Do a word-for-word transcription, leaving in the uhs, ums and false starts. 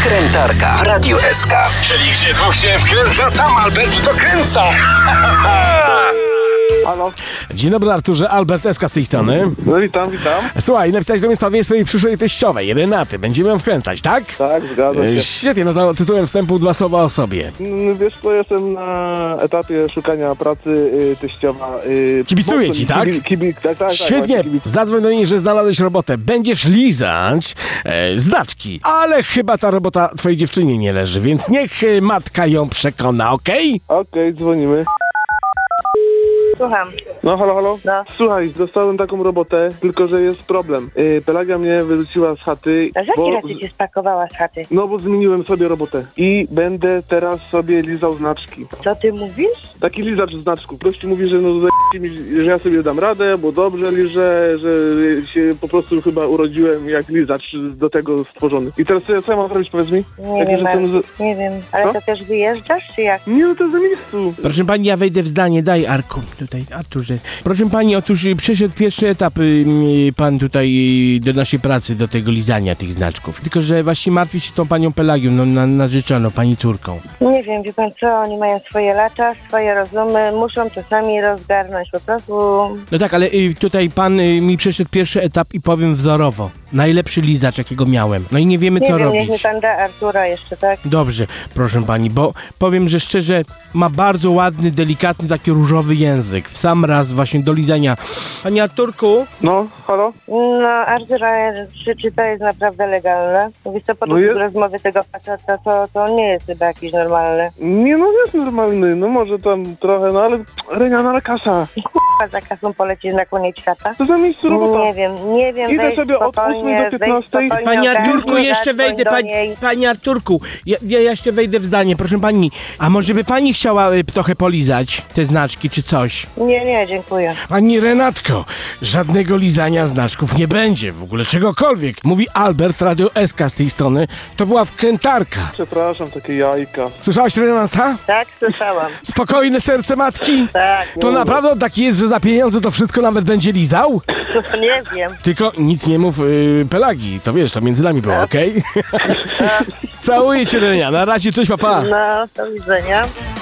Wkrętarka w Radiu S K. Czyli gdzie dwóch się wkręca, tam Albert dokręca. Halo? Dzień dobry, Arturze, Albert S K z tej strony. No witam, witam. Słuchaj, napisałeś do mnie sprawie swojej przyszłej teściowej, Renaty. Będziemy ją wkręcać, tak? Tak, zgadzam E, się. Świetnie, no to tytułem wstępu dwa słowa o sobie. Mm, Wiesz co, jestem na etapie szukania pracy, y, teściowa. Y, Kibicuję mocno ci, tak? Kibi, kibi, tak, tak, tak, Świetnie, właśnie kibic- zadzwoń do niej, że znalazłeś robotę. Będziesz lizać e, znaczki, ale chyba ta robota twojej dziewczynie nie leży, więc niech e, matka ją przekona, okej? Okej, dzwonimy. Słucham. No halo, halo? No. Słuchaj, dostałem taką robotę, tylko że jest problem. Y, Pelagia mnie wyrzuciła z chaty, A z jakiej bo... racji cię spakowała z chaty? No bo zmieniłem sobie robotę i będę teraz sobie lizał znaczki. Co ty mówisz? Taki lizacz znaczków. Gościu mówi, że no za- mi, że ja sobie dam radę, bo dobrze liżę, że się po prostu chyba urodziłem jak lizacz do tego stworzony. I teraz co ja, co ja mam zrobić, powiedz mi? Nie Jak wiem, już jestem ale, z- nie wiem. Ale Co? to też wyjeżdżasz, czy jak? Nie, no to za miejscu. Proszę pani, ja wejdę w zdanie, daj Arku, tutaj, Arturze. Proszę pani, otóż y, przyszedł pierwszy etap y, y, pan tutaj y, do naszej pracy, do tego lizania tych znaczków. Tylko, że właśnie martwi się tą panią Pelagią, no, na, narzeczoną, pani córką. Nie wiem, wie pan co, oni mają swoje lata, swoje rozumy, muszą to sami rozgarnąć po prostu. No tak, ale y, tutaj pan y, mi przeszedł pierwszy etap i powiem wzorowo. Najlepszy lizacz, jakiego miałem. No i nie wiemy, Nie co wiem, niech mi robić. pan da Artura jeszcze, tak? Dobrze, proszę pani, bo powiem, że szczerze ma bardzo ładny, delikatny, taki różowy język. W sam raz właśnie do lizania. Panie Arturku? No, halo? No, Artura, czy, czy to jest naprawdę legalne? Wiesz co, po No no jest. rozmowy tego faceta, to, to on nie jest chyba jakiś normalny. Nie, no jest normalny, no może tam trochę, no ale Renia, na kasa. A za kasą polecisz na koniec świata? To za miejscu robota. Nie wiem, nie wiem. Idę wejdź sobie od spokojnie, ósmej do wejdź piętnastej. spokojnie, Panie ogarnij, Arturku, jeszcze zadzwoń wejdę, do pani, niej. panie Arturku, ja, ja jeszcze wejdę w zdanie, proszę pani, a może by pani chciała y, trochę polizać te znaczki, czy coś? Nie, nie, dziękuję. Pani Renatko, żadnego lizania znaczków nie będzie, w ogóle czegokolwiek. Mówi Albert, Radio S K z tej strony, to była wkrętarka. Przepraszam, takie jajka. Słyszałaś, Renata? Tak, słyszałam. Spokojne serce matki? Tak, To naprawdę on taki jest, że za pieniądze to wszystko nawet będzie lizał? nie wiem. Tylko nic nie mów yy, Pelagii, to wiesz, to między nami było, okej? Całuję cię, Renia, na razie, cześć, papa. No, do widzenia.